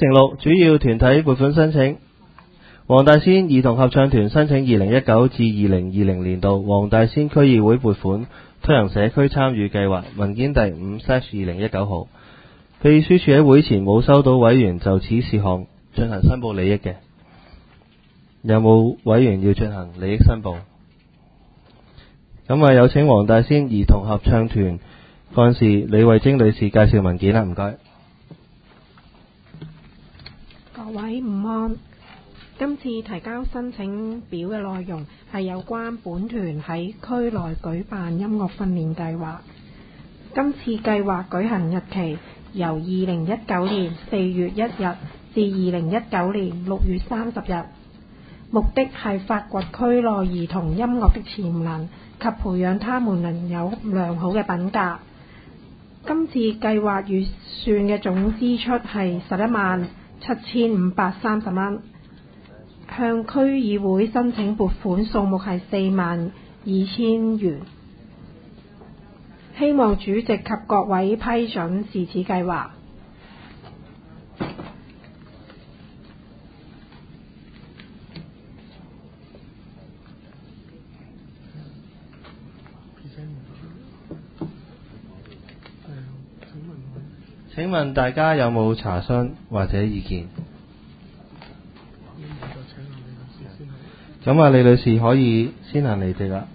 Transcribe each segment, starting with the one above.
6主要團體撥款申請。黃大仙兒童合唱團申請2019至2020年度黃大仙區議會撥款推行社區參與計劃，文件第 5/2019 號。秘書處喺會前冇收到委員就此事項進行申報利益嘅，有冇委員要進行利益申報？咁有請黃大仙兒童合唱團幹事李慧貞女士介紹文件啦，唔該。 各位午安，今次提交申請表嘅內容係有關本團喺區內舉辦音樂訓練計劃。今次計劃舉行日期由2019年4月1日至2019年6月30日，目的係發掘區內兒童音樂的潛能及培養他們能有良好嘅品格。今次計劃預算嘅總支出係117530蚊，向區議會申請撥款數目係42000元。希望主席及各位批准是此計劃。 請問大家有冇查詢或者意見？咁李女士可以先行離席啦。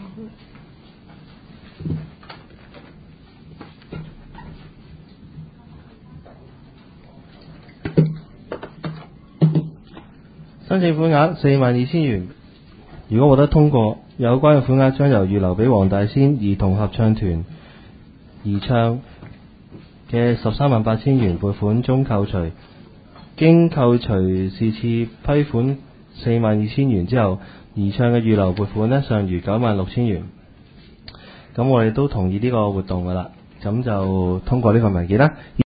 申請款額42000元，如果獲得通過，有關嘅款額將由預留俾黃大仙兒童合唱團兒唱嘅138000元撥款中扣除，經扣除是次批款42000元之後，兒唱嘅預留撥款尚餘96000元。咁我哋都同意呢個活動噶啦，咁就通過呢份文件啦。